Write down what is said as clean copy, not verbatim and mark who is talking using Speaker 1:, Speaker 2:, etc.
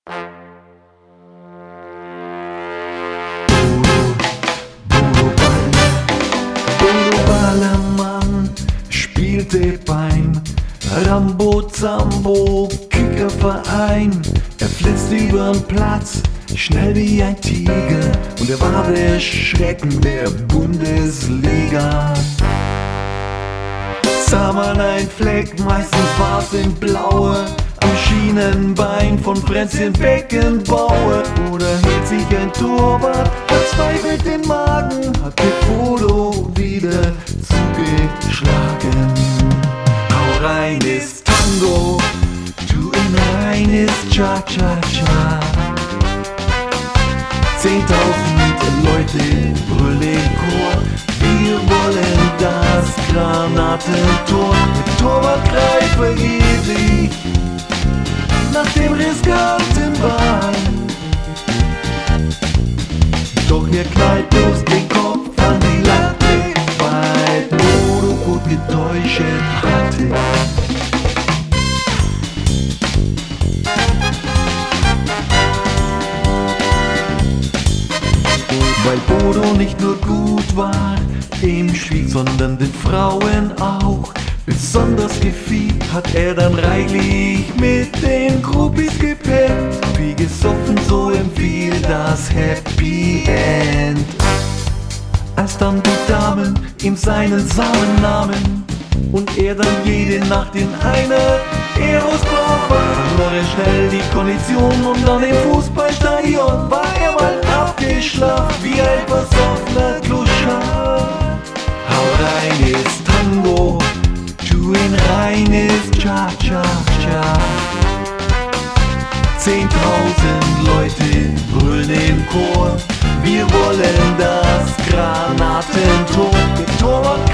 Speaker 1: Bodo Ballermann spielte beim Rambo-Zambo-Kickerverein. Er flitzte übern Platz, schnell wie ein Tiger, und er war der Schrecken der Bundesliga. Sah man ein Fleck, meistens war's in Blaue, am Schienenbein von Fränzchen Beckenbauer. Oder hielt sich ein Torwart verzweifelt den Magen, hat der Bodo wieder zugeschlagen. Hau rein ist Tango, tu ihn rein ist Cha-Cha-Cha. 10.000 Leute brüllen im Chor, wir wollen das Granatentor. Der Torwart greift vergeblich nach dem riskanten Ball, doch er knallt bloß den Kopf an die Latte, weil Bodo gut getäuscht hatte. Weil Bodo nicht nur gut war im Spiel, sondern den Frauen auch besonders gefiel, hat er dann reichlich mit den Groupies gepennt. Wie gesoffen, so empfiehlt das Happy End. Als dann die Damen ihm seinen Samen nahmen und er dann jede Nacht in einer Eros-Bar war, verlor er schnell die Kondition und dann im Fußballstadion war er mal abgeschlafen wie ein versoffener Kluschar. Hau rein ist Tango, tu ihn rein ist Cha-Cha-Cha. 10.000 Leute brüllen im Chor, wir wollen das Granatentor. Der Torwart